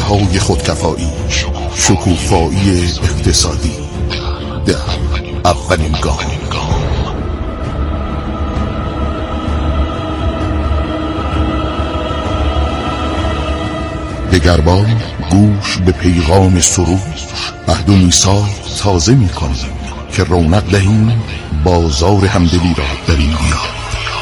های خودکفایی، شکوفایی اقتصادی در اولین گام. دگربار گوش به پیغام سرود، عهد و میثاق تازه می‌کنیم که رونق دهیم بازار همدلی را در این دیار.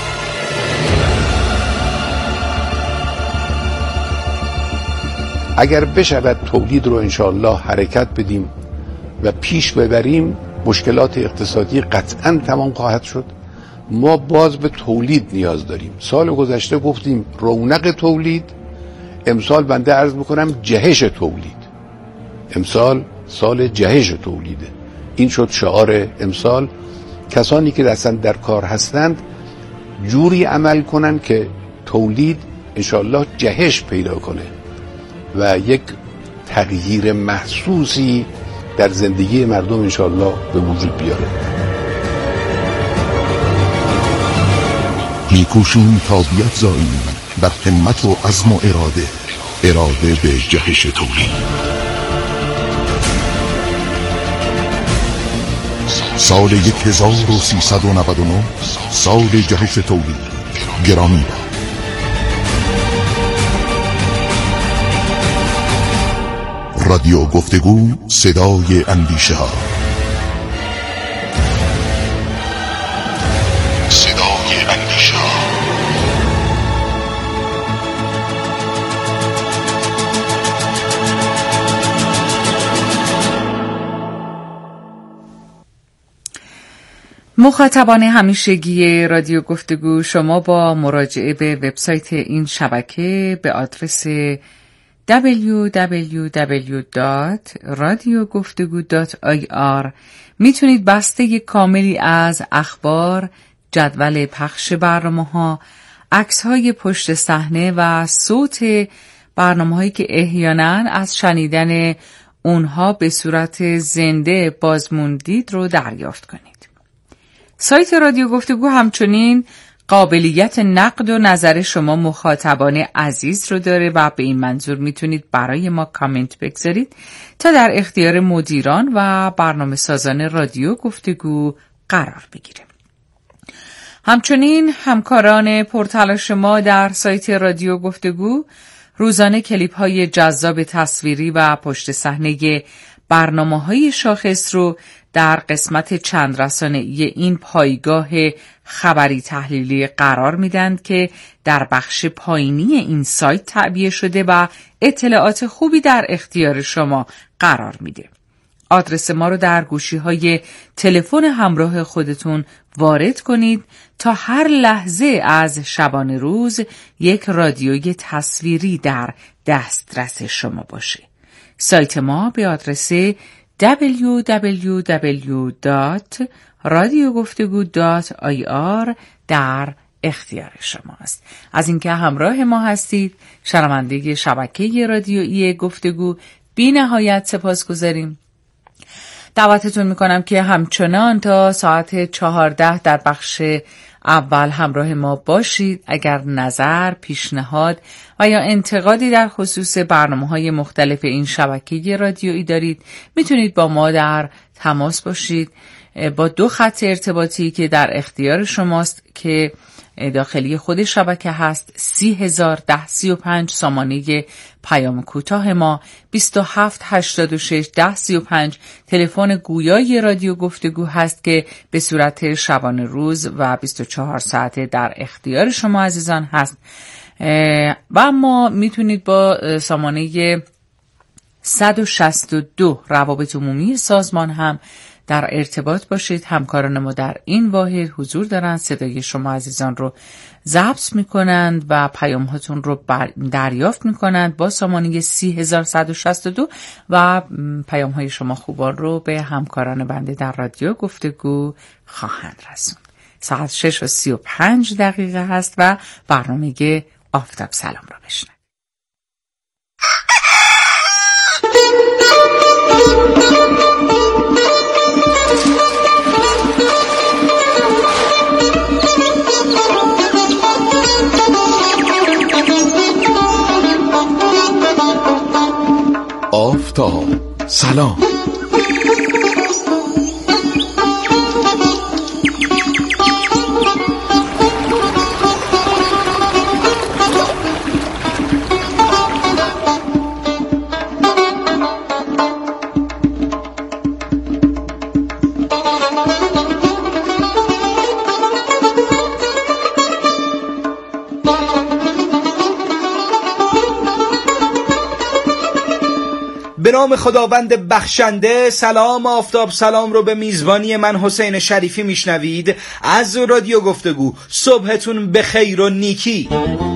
اگر بشود تولید رو انشاءالله حرکت بدیم و پیش ببریم، مشکلات اقتصادی قطعاً تمام خواهد شد. ما باز به تولید نیاز داریم. سال گذشته گفتیم رونق تولید، امسال بنده عرض میکنم جهش تولید. امسال سال جهش تولیده. این شد شعار امسال. کسانی که اصلا در کار هستند جوری عمل کنن که تولید انشاءالله جهش پیدا کنه و یک تغییر محسوسی در زندگی مردم انشاءالله به وجود بیاره. میکوشیم تا بیفزاییم بر همت و عزم و اراده به جهش تولید. سال 1399 سال جهش تولید. گرامی باد. رادیو گفتگو، صدای اندیشه ها. صدای اندیشه ها. مخاطبان همیشگی رادیو گفتگو، شما با مراجعه به وبسایت این شبکه به آدرس www.radiogoftegu.ir میتونید بسته کاملی از اخبار، جدول پخش برنامه‌ها، عکس‌های پشت صحنه و صوت برنامه‌هایی که احیانا از شنیدن اونها به صورت زنده بازموندید رو دریافت کنید. سایت رادیو گفتگو همچنین قابلیت نقد و نظر شما مخاطبان عزیز رو داره و به این منظور میتونید برای ما کامنت بگذارید تا در اختیار مدیران و برنامه سازان رادیو گفتگو قرار بگیره. همچنین همکاران پرتلاش ما در سایت رادیو گفتگو روزانه کلیپ های جذاب تصویری و پشت صحنه برنامه‌های شاخص رو در قسمت چند رسانه‌ای این پایگاه خبری تحلیلی قرار میدن که در بخش پایینی این سایت تعبیه شده و اطلاعات خوبی در اختیار شما قرار میده. آدرس ما رو در گوشی‌های تلفن همراه خودتون وارد کنید تا هر لحظه از شبانه روز یک رادیوی تصویری در دسترس شما باشه. سایت ما به آدرس www.radiogoftegu.ir در اختیار شماست. از اینکه همراه ما هستید، شنونده شبکه رادیویی گفتگو، بی نهایت سپاسگزاریم. دعوتتون میکنم که همچنان تا ساعت 14 در بخش اول همراه ما باشید. اگر نظر، پیشنهاد و یا انتقادی در خصوص برنامه‌های مختلف این شبکه رادیویی دارید، میتونید با ما در تماس باشید با 2 خط ارتباطی که در اختیار شماست که داخلی خود شبکه هست. 301035 سامانه پیام کوتاه ما، 27861035 تلفن گویای رادیو گفتگو هست که به صورت شبانه روز و 24 ساعته در اختیار شما عزیزان هست. و اما میتونید با سامانه 162 روابط عمومی سازمان هم در ارتباط باشید. همکاران ما در این واحد حضور دارند، صدای شما عزیزان رو ضبط میکنند و پیام هاتون رو دریافت میکنند با سامانه 3162 و پیام های شما خوبان رو به همکاران بنده در رادیو گفتگو خواهند رسوند. ساعت 6:35 هست و برنامه آفتاب سلام را بشنوید. آفتاب سلام. به نام خداوند بخشنده. سلام آفتاب سلام رو به میزبانی من حسین شریفی میشنوید از رادیو گفتگو. صبحتون به خیر و نیکی.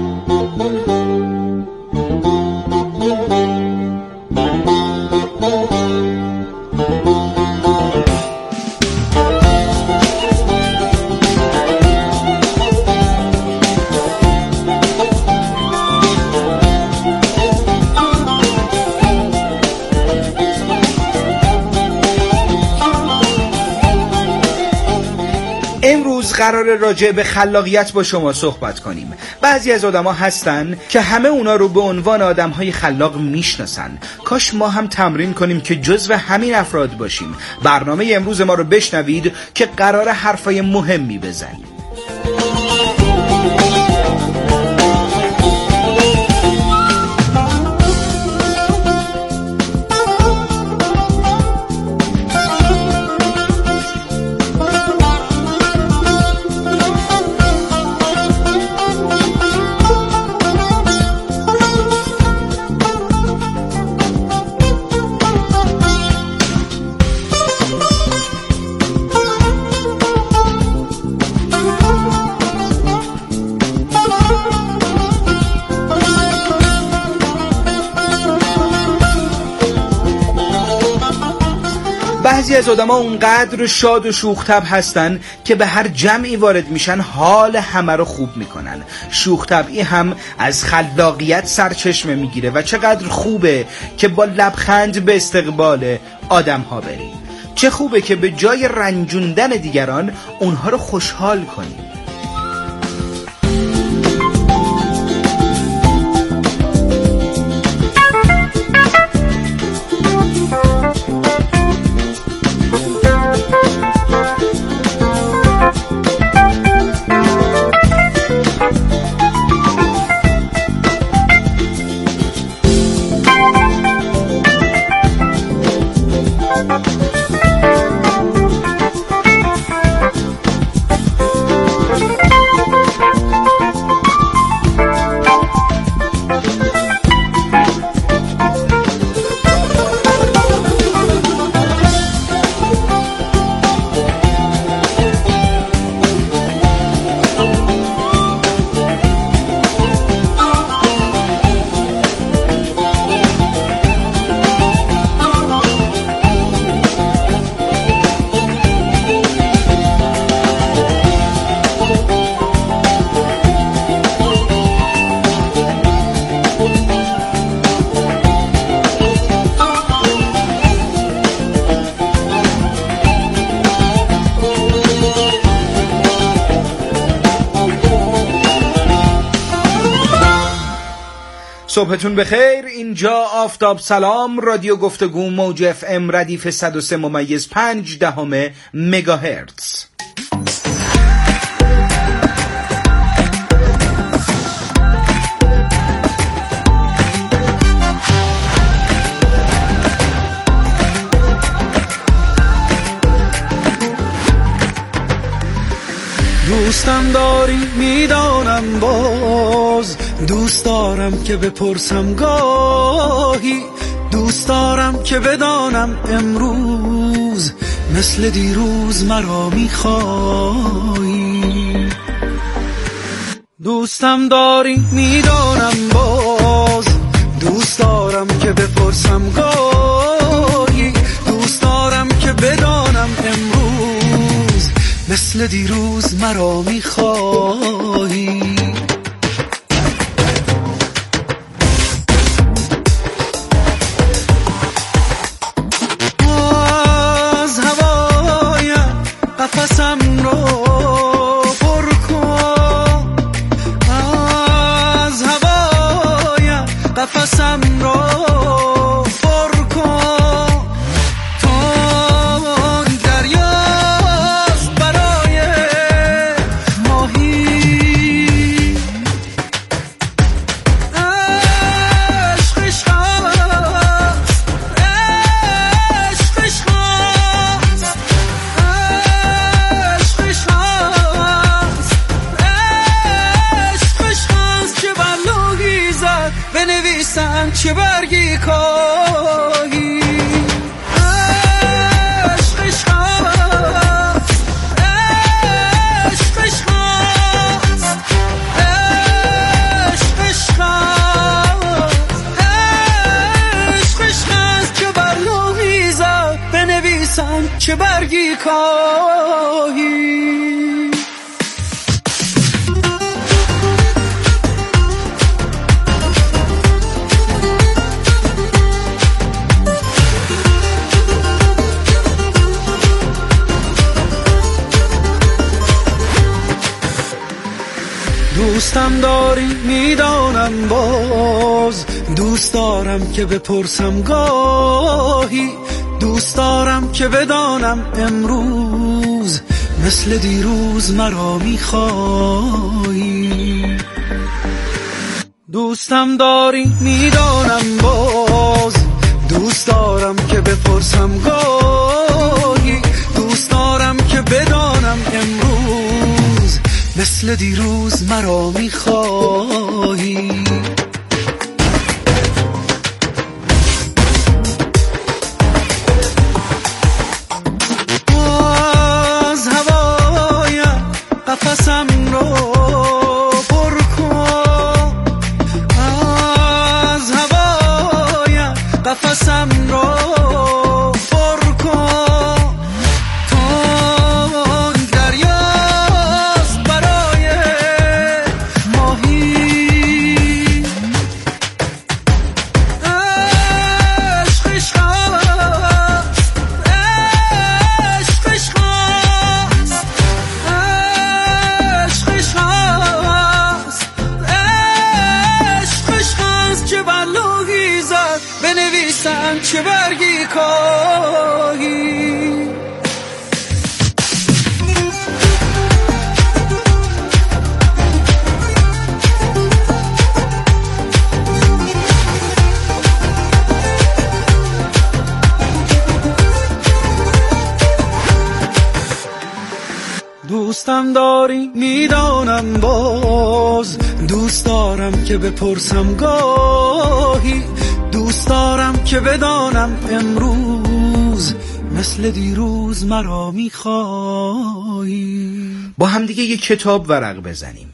امروز قرار راجع به خلاقیت با شما صحبت کنیم. بعضی از آدما هستن که همه اونا رو به عنوان آدم‌های خلاق میشناسن. کاش ما هم تمرین کنیم که جزو همین افراد باشیم. برنامه امروز ما رو بشنوید که قرار حرفای مهمی بزنیم. بعضی از آدم‌ها اونقدر شاد و شوخ‌طبع هستن که به هر جمعی وارد میشن حال همه رو خوب میکنن. شوخ‌طبعی هم از خلاقیت سرچشمه میگیره و چقدر خوبه که با لبخند به استقبال آدم‌ها بریم. چه خوبه که به جای رنجوندن دیگران اونها رو خوشحال کنیم. صبحتون بخیر. اینجا آفتاب سلام، رادیو گفتگو، موج اف ام ردیف 103.5 مگاهرتز. دوستم داری میدانم، باز دوست دارم که بپرسم گاهی، دوست دارم که بدانم امروز مثل دیروز مرا میخوایی. دوستم داری میدانم، باز دوست دارم که بپرسم گاهی، دوست دارم که بدانم امروز مثل دیروز مرا میخوایی. از هوای قفسم رو پر کن، از هوای قفسم رو پر برگی کاهی. چه برگی کاهی. دوستم داری میدانم، باز دوست دارم که بپرسم گاهی، دوست دارم که بدانم امروز مثل دیروز مرا میخوایی. دوستم داری میدانم، باز دوست دارم که بپرسم گاهی، دوست دارم که بدانم امروز مثل دیروز مرا میخوایی. قفسم رو پر کن، از هوایم قفسم رو پر کن. تون دریاست برای ماهی، عشقش هست، عشقش هست، بنویسم چه برگی کاهی. دوستم داری میدانم، باز دوست دارم که بپرسم گاهی، دوست دارم که بدانم امروز مثل دیروز مرا میخوایی. با همدیگه یک کتاب ورق بزنیم.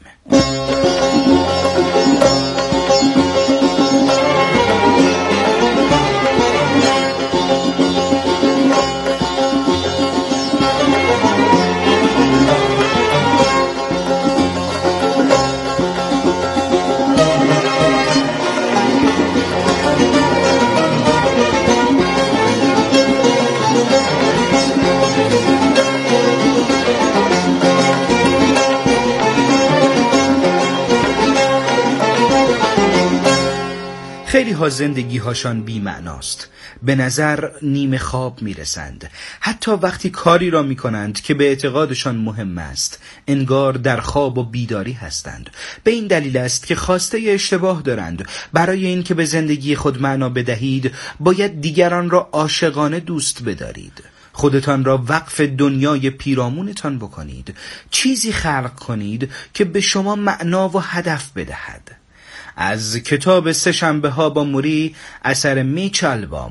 خیلی ها زندگی هاشان بی معناست، به نظر نیمه خواب میرسند. حتی وقتی کاری را میکنند که به اعتقادشان مهم است، انگار در خواب و بیداری هستند. به این دلیل است که خواسته اشتباه دارند. برای این که به زندگی خود معنا بدهید، باید دیگران را عاشقانه دوست بدارید. خودتان را وقف دنیای پیرامونتان بکنید. چیزی خلق کنید که به شما معنا و هدف بدهد. از کتاب سه شنبه ها با موری، اثر میچ آلبوم.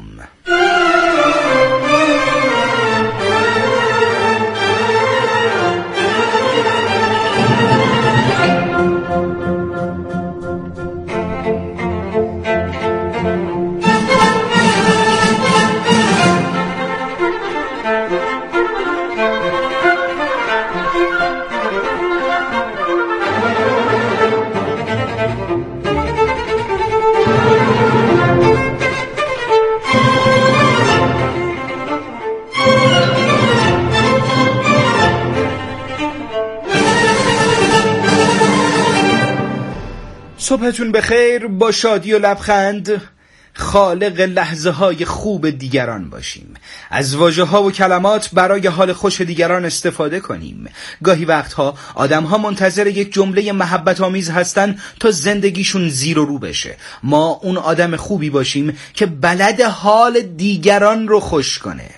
صبحتون بخیر. با شادی و لبخند خالق لحظه های خوب دیگران باشیم. از واژه ها و کلمات برای حال خوش دیگران استفاده کنیم. گاهی وقتها آدم ها منتظر یک جمله محبت آمیز هستن تا زندگیشون زیر و رو بشه. ما اون آدم خوبی باشیم که بلد حال دیگران رو خوش کنه.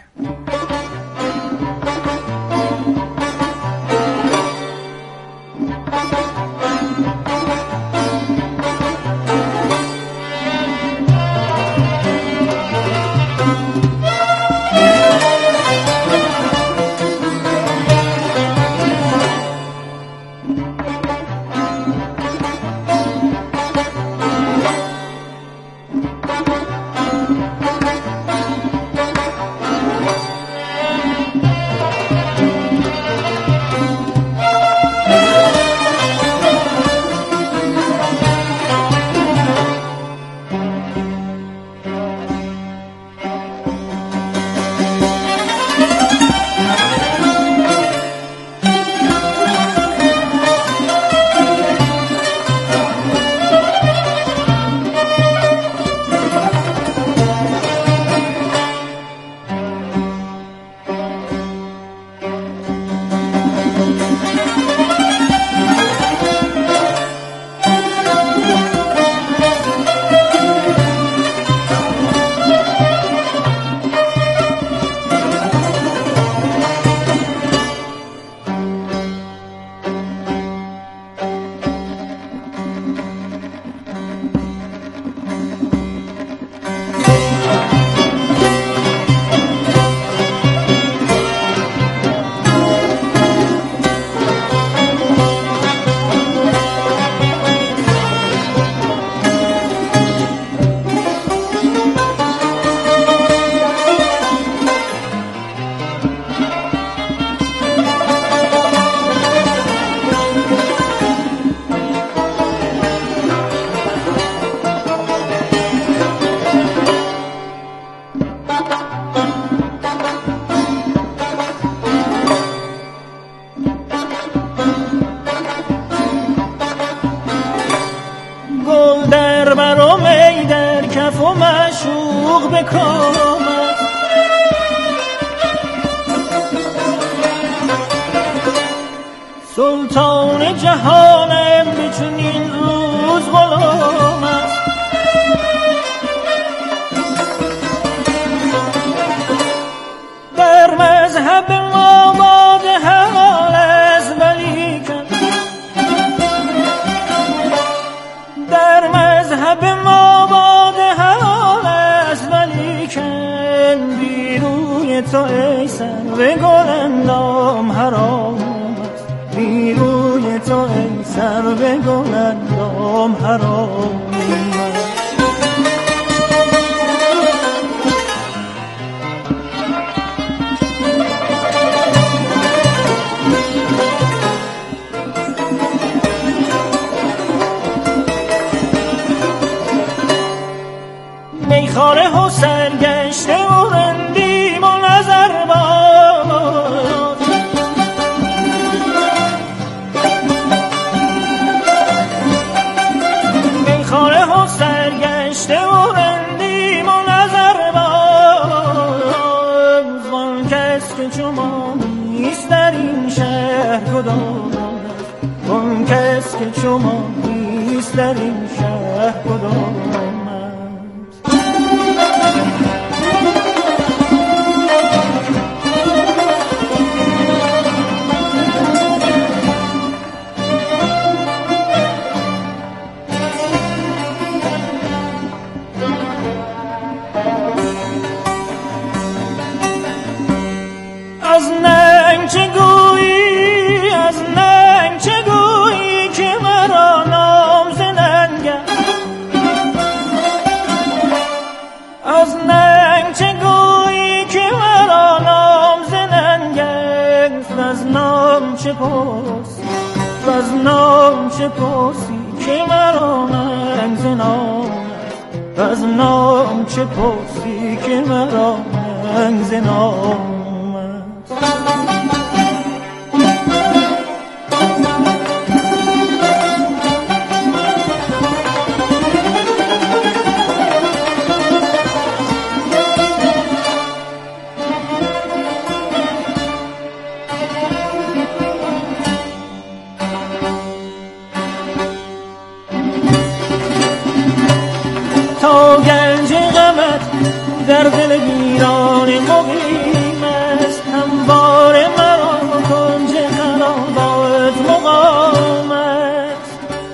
شوق بکامد. سلطان جهانم به چنین روز غلام است. در مذهب ما باد حلال است ولیکن، در مذهب ما باد حلال است ولیکن، بی روی تو ای سرو گلندام حرام است. بی روی تو ای سرو گلندام حرام است. میخاره و سرگشته و رندیم و نظر باز، میخاره و سرگشته و رندیم و نظر باز. وان کس که چو ما نیست در این شهر کدام است، وان کس که چو ما نیست در این شهر کدام است. از ننگ چه گویی، از ننگ چه گویی که مرا نام ز ننگ است. از ننگ چه گویی که مرا نام ز ننگ است. از نام چه پرسی، از نام چه پرسی که مرا ننگ ز نام است. از نام چه پرسی که مرا ننگ ز نام. تا گنج غمت در دل ویران مقیم است، همواره مرا کنج خرابات مقام است.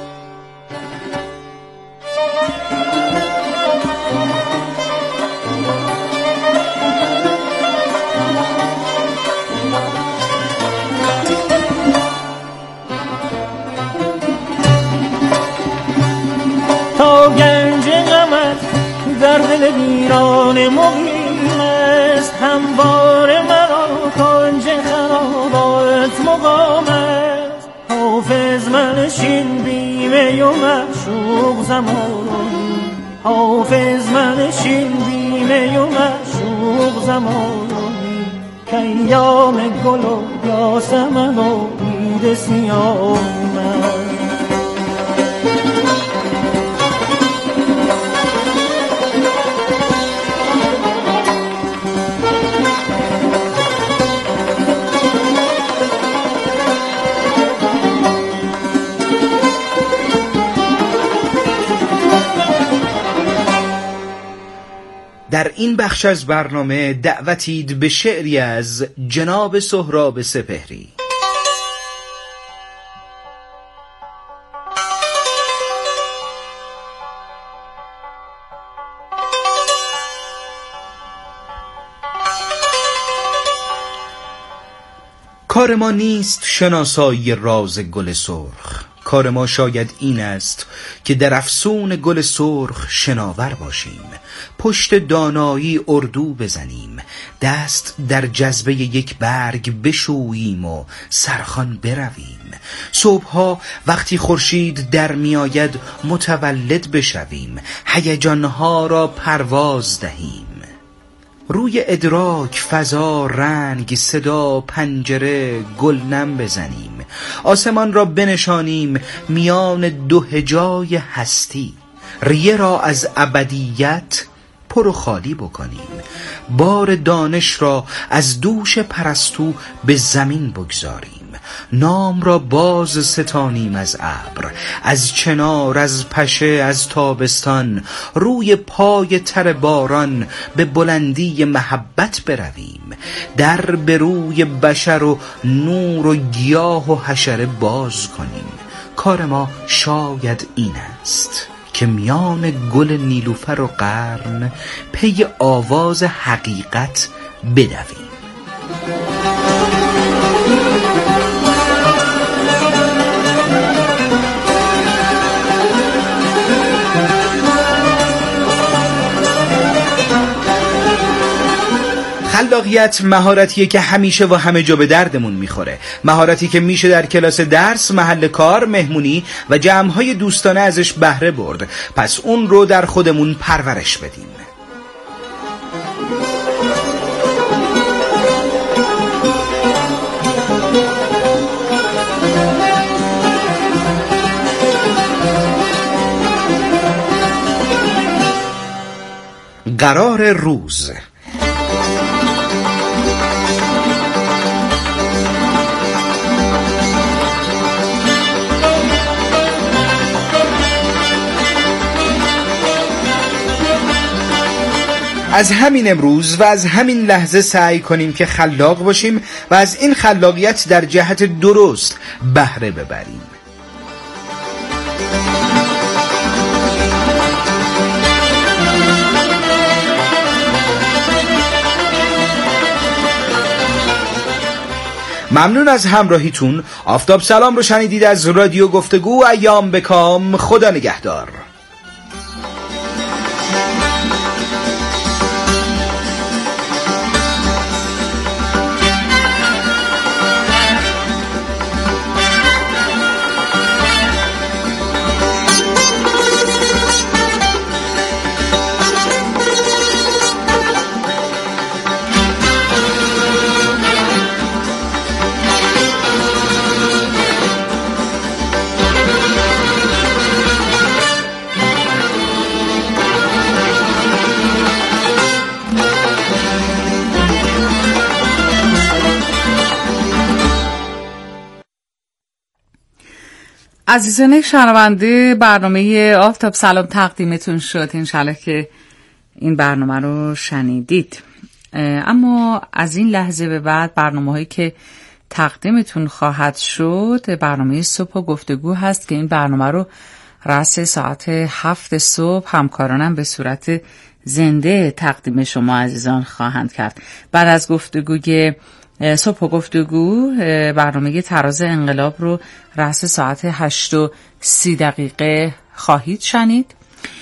تا گنج غمت در دل ویران مقیم است، همواره مرا کنج خرابات مقام است. حافظ منشین بیمه و معشوق زمانی، حافظ منشین بیمه و معشوق زمانی، که ایام گل و یاسمن و عید سیام است. در این بخش از برنامه دعوتید به شعری از جناب سهراب سپهری. کار ما نیست شناسایی راز گل سرخ، کار ما شاید این است که در افسون گل سرخ شناور باشیم، پشت دانایی اردو بزنیم، دست در جذبه یک برگ بشوییم و سرخوان برویم، صبحها وقتی خورشید در میآید متولد بشویم، هیجانها را پرواز دهیم، روی ادراک فضا رنگ صدا پنجره گلنم بزنیم، آسمان را بنشانیم میان دو هجای هستی، ریه را از ابدیت پر و خالی بکنیم. بار دانش را از دوش پرستو به زمین بگذاریم. نام را باز ستانیم از ابر، از چنار، از پشه، از تابستان. روی پای تر باران به بلندی محبت برویم. در به روی بشر و نور و گیاه و حشره باز کنیم. کار ما شاید این است که میان گل نیلوفر و قرن پی آواز حقیقت بدویم. خلاقیت مهارتیه که همیشه و همه جا به دردمون میخوره. مهارتی که میشه در کلاس درس، محل کار، مهمونی و جمعهای دوستانه ازش بهره برد. پس اون رو در خودمون پرورش بدیم. قرار روز. از همین امروز و از همین لحظه سعی کنیم که خلاق باشیم و از این خلاقیت در جهت درست بهره ببریم. ممنون از همراهیتون. آفتاب سلام رو شنیدید از رادیو گفتگو. ایام بکام. خدا نگهدار. عزیزان شنونده، برنامه آفتاب سلام تقدیمتون شد. انشالله که این برنامه رو شنیدید. اما از این لحظه به بعد برنامه‌هایی که تقدیمتون خواهد شد برنامه صبح و گفتگو هست که این برنامه رو رأس ساعت 7 صبح همکارانم به صورت زنده تقدیم شما عزیزان خواهند کرد. بعد از گفتگوی صبح و گفتگو برنامه تراز انقلاب رو رأس ساعت 8:30 خواهید شنید.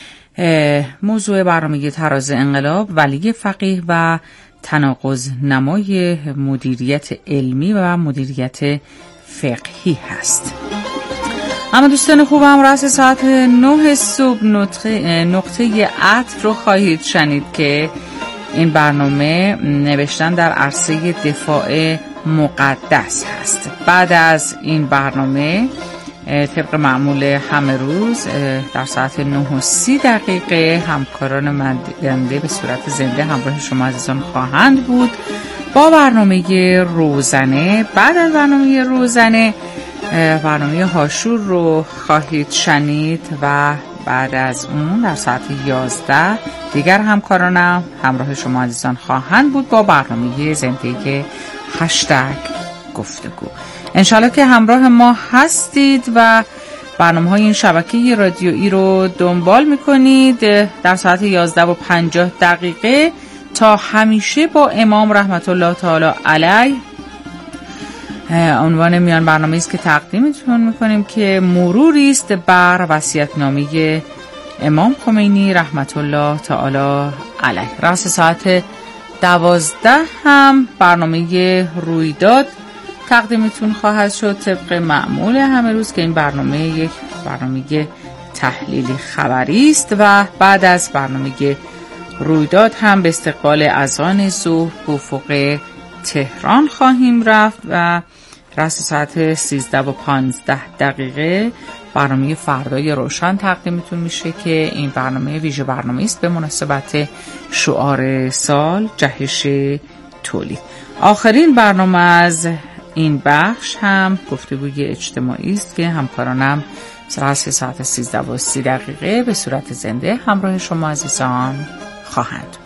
موضوع برنامه تراز انقلاب ولی فقیه و تناقض نمای مدیریت علمی و مدیریت فقهی هست. اما دوستان خوبم رأس ساعت 9 صبح نقطه عطف رو خواهید شنید که این برنامه نوشتن در عرصه دفاع مقدس هست. بعد از این برنامه طبق معمول همه روز در ساعت 9:30 همکاران من به صورت زنده همراه شما عزیزان خواهند بود با برنامه روزنه. بعد از برنامه روزنه برنامه هاشور رو خواهید شنید و بعد از اون در ساعت 11 دیگر همکارانم همراه شما عزیزان خواهند بود با برنامه زنده هشتگ گفتگو. انشالله که همراه ما هستید و برنامه‌های این شبکه رادیویی رو دنبال می‌کنید. در ساعت 11:50 تا همیشه با امام رحمت الله تعالی علیه عنوان میان برنامه است که تقدیمتون میکنیم که مروری است بر وصیت‌نامه امام خمینی رحمت الله تعالی علیه. راست ساعت 12 هم برنامه رویداد تقدیمتون خواهد شد طبق معمول همه روز که این برنامه یک برنامه تحلیلی خبری است و بعد از برنامه رویداد هم به استقبال اذان ظهر به افق تهران خواهیم رفت و رأس ساعت 13:15 برنامه فردای روشن تقدیمتون میشه که این برنامه ویژه برنامه است به مناسبت شعار سال جهش تولید. آخرین برنامه از این بخش هم گفتگوی اجتماعی است که همکارانم رأس ساعت 13:30 به صورت زنده همراه شما عزیزان خواهند بود.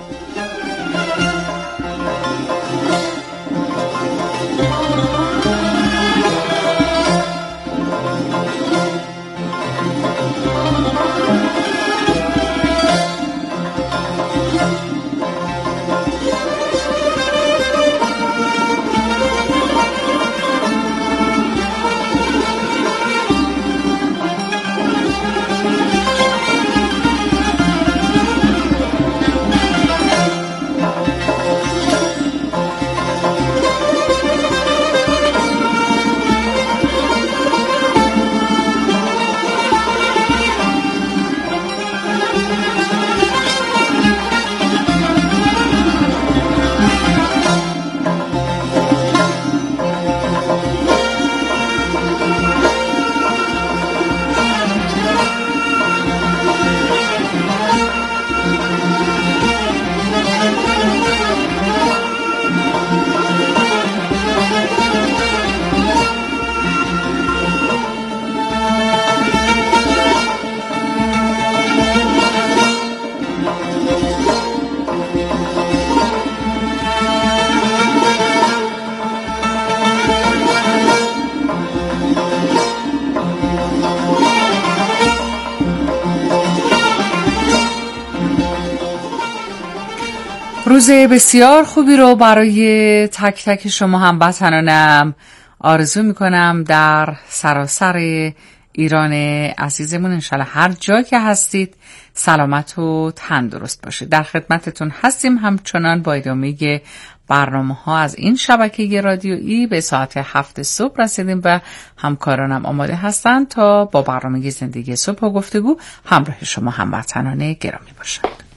روز بسیار خوبی رو برای تک تک شما هموطنانم آرزو میکنم در سراسر ایران عزیزمون. انشالله هر جا که هستید سلامت و تندرست باشید. در خدمتتون هستیم همچنان با ادامه برنامه ها از این شبکه رادیویی. به ساعت 7 صبح رسیدیم و همکارانم آماده هستند تا با برنامه زندگی صبح و گفتگو همراه شما هموطنان گرامی باشند.